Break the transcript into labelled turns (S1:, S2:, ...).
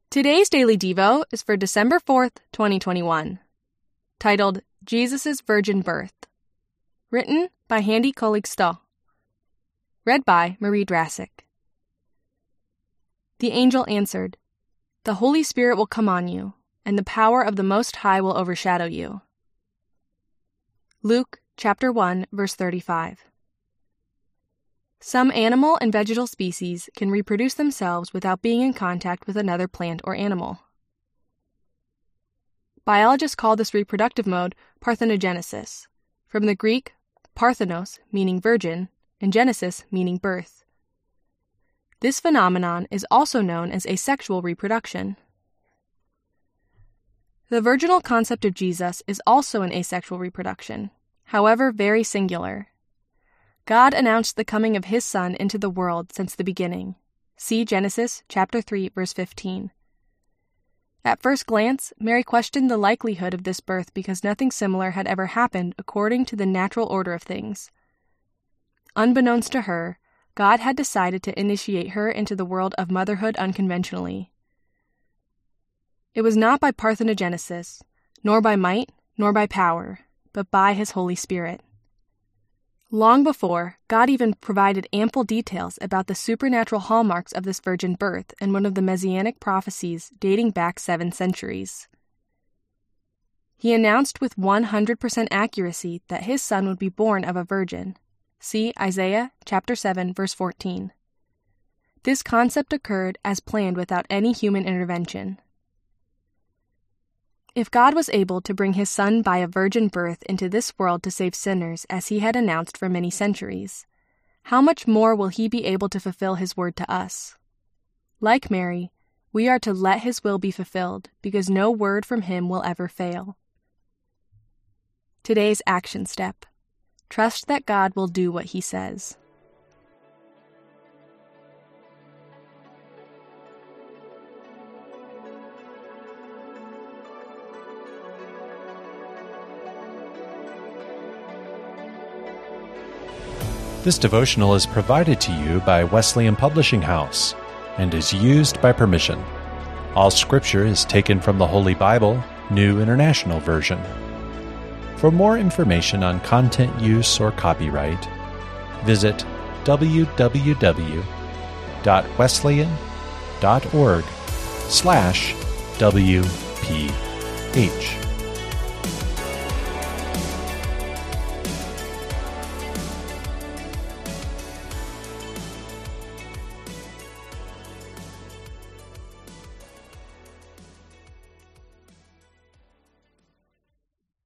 S1: Today's Daily Devo is for December 4th, 2021, titled Jesus' Virgin Birth, written by Handy Kolig-Stoll, read by Marie Drassic. The angel answered, "The Holy Spirit will come on you, and the power of the Most High will overshadow you." Luke chapter 1, verse 35. Some animal and vegetal species can reproduce themselves without being in contact with another plant or animal. Biologists call this reproductive mode parthenogenesis, from the Greek parthenos, meaning virgin, and genesis, meaning birth. This phenomenon is also known as asexual reproduction. The virginal concept of Jesus is also an asexual reproduction, however very singular. God announced the coming of His Son into the world since the beginning. See Genesis chapter 3, verse 15. At first glance, Mary questioned the likelihood of this birth because nothing similar had ever happened according to the natural order of things. Unbeknownst to her, God had decided to initiate her into the world of motherhood unconventionally. It was not by parthenogenesis, nor by might, nor by power, but by His Holy Spirit. Long before, God even provided ample details about the supernatural hallmarks of this virgin birth in one of the messianic prophecies dating back 7 centuries. He announced with 100% accuracy that His Son would be born of a virgin. See Isaiah chapter 7, verse 14. This concept occurred as planned without any human intervention. If God was able to bring His Son by a virgin birth into this world to save sinners as He had announced for many centuries, how much more will He be able to fulfill His word to us? Like Mary, we are to let His will be fulfilled because no word from Him will ever fail. Today's action step: trust that God will do what He says.
S2: This devotional is provided to you by Wesleyan Publishing House and is used by permission. All scripture is taken from the Holy Bible, New International Version. For more information on content use or copyright, visit www.wesleyan.org/WPH.